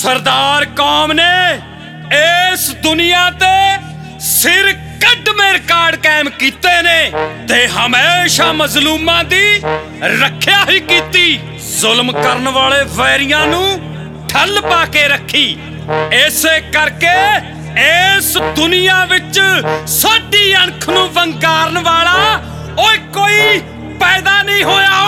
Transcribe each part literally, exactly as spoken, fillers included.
सरदार कौम ने इस दुनिया ते सिर कट में रिकार्ड कायम कीते ने ते हमेशा मजलूमां दी रखिया ही कीती। जुल्म करन वाले वैरियां नू ठल पा के रखी। इसे करके इस दुनिया विच साडी अणख नू वंगारन वाला ओए कोई पैदा नहीं होया।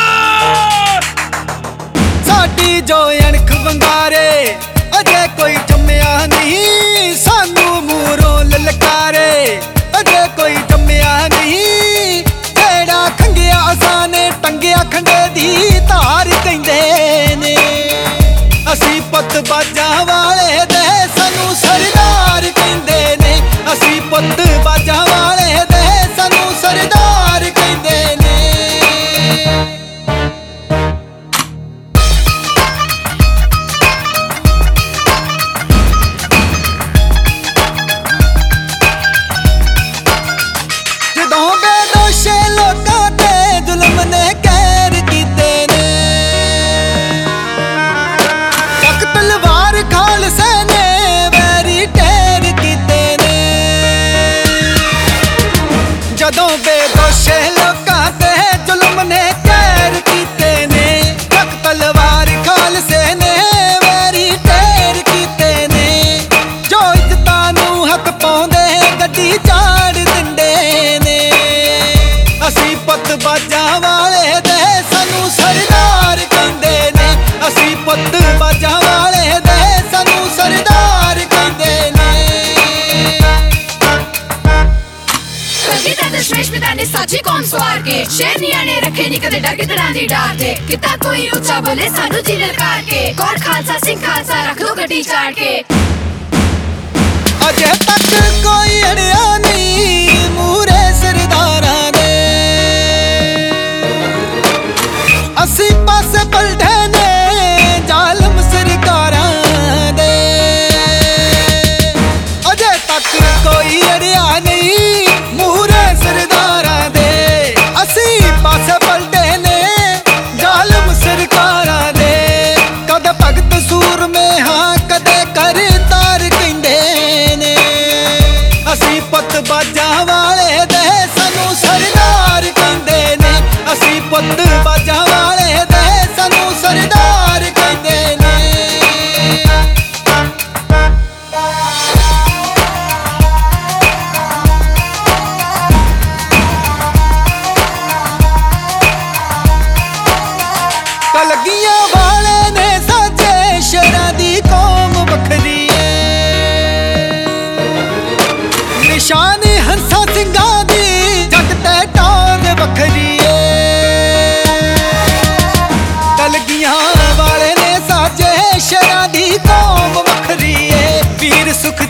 साडी जो अणख वंगारे अजे कोई जम्मिया नहीं, सानू मूरों ललकारे अजे कोई जम्मिया नहीं। जेड़ा खंगिया असाने टंगिया खंडे दी धार कहंदे ने, असी पुत बाजा वाले दे सानू सरदार कहंदे ने। असी पुत बाजा वाले दे सानू सरदार कहंदे ने। जदों बेदोशे लोकां ते जुल्म ने कैर कीते ने, तक तलवार खालसे ने वैरी ढेर कीते ने। जो इज्जतां नू हक पाउंदे गड्डी चाड़ दिंदे ने। असी पुत बाजा वाले दे सानू सरदार कहंदे ने। असी पुत बाजा वाले दे सानू सरदार कहंदे ने। पिता ने साची कौम सवार के, शेरनिया ने रखे नी कदे डर के तरह दी डार के। किता कोई ऊंचा बोले सानू जी ललकार के, कौन खालसा सिंह खालसा रख दो गड्डी चाड़ के। अजे तक कोई अड़िया नहीं मूरे सरदारा ने, असी पासे पलटे ने जालम सरकारा दे। अजे तक कोई अड़िया नहीं मूरे सरदारा दे, असी पासे पलटे ने जालम सरकारा दे। कदे भगत सूर में हाँ कदे करतार कहंदे ने। असी पुत बाजा वाले दे सानू सरदार कहंदे ने। असी पुत बाजा वाले दे सानू सरदार कहंदे ने। कलगियां वाले ने साजे शेरां दी कौम वखरी है। निशान हंसा सिंघां दी जग ते टांग वखरी है। कलगियां वाले ने साजे शेरां दी कौम वखरी है। वीर सुख